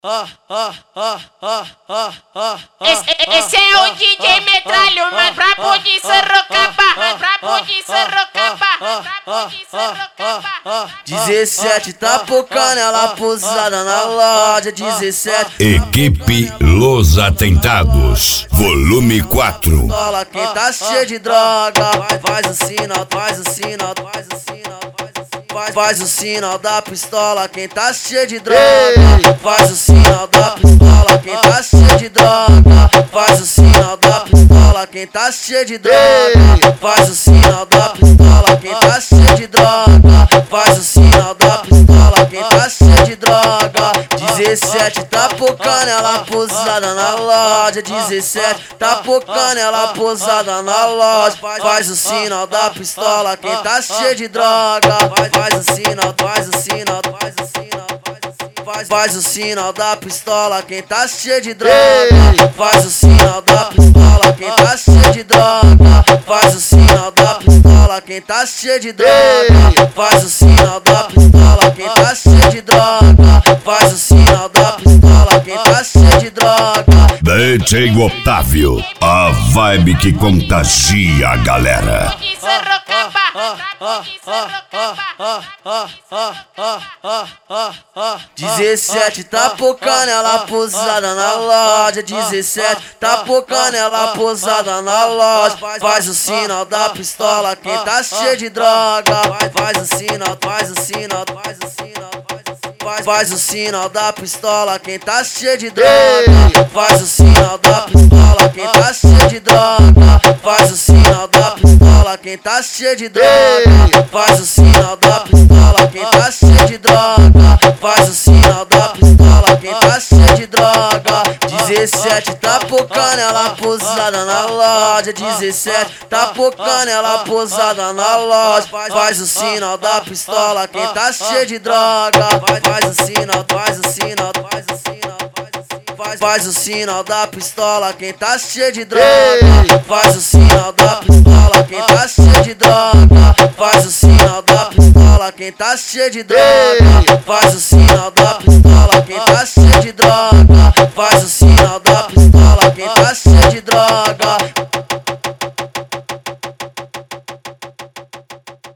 Esse é o DJ Metralho, mas brabo de Sorocaba, mas brabo de Sorocaba, brabo de Sorocaba. 17 tá pocando ela posada na loja, 17. Equipe Los Atentados, volume 4. Fala quem tá cheio de droga, faz o sinal, faz o sinal, faz o sinal. Faz o sinal da pistola, quem tá cheio de droga. Faz o sinal da pistola, quem tá cheio de droga. Faz o sinal da pistola, quem tá cheio de droga. Faz o sinal da pistola, quem tá cheio de droga. Faz o sinal da pistola, quem tá cheio de droga. 17 tá pocando ela posada na loja, 17 tá pocando ela posada na loja. Faz o sinal da pistola, quem tá cheio de droga. Faz o sinal, faz o sinal, faz o sinal. Faz o sinal da pistola, quem tá cheio de droga. Faz o sinal da pistola, quem tá cheio de droga. Faz o sinal da pistola, quem tá cheio de droga. Faz o sinal da pistola, quem tá cheio de droga. Faz o sinal da pistola, quem tá cheio de droga. DJ Otávio, a vibe que contagia a galera. 17 tá pocando ela posada na loja, 17 tá pocando ela posada na loja. Faz o sinal da pistola, quem tá cheio de droga. Faz o sinal, faz o sinal, faz o sinal. Faz o sinal da pistola, quem tá cheio de droga. Faz o sinal da pistola, quem tá cheio de droga. Faz o sinal da pistola, quem tá cheio de droga. Faz o sinal da pistola, quem tá cheio de droga. Faz o sinal da pistola, quem tá cheio de droga. 17 tá pocando ela posada na loja, 17 tá pocando ela posada na loja. Faz o sinal da pistola, quem tá cheio de droga. Faz o sinal, faz o sinal, faz o sinal. Faz o sinal da pistola, quem tá cheio de droga. Faz o sinal da pistola, quem tá cheio de droga. Faz o sinal da pistola, quem tá cheio de droga. Faz o sinal da pistola.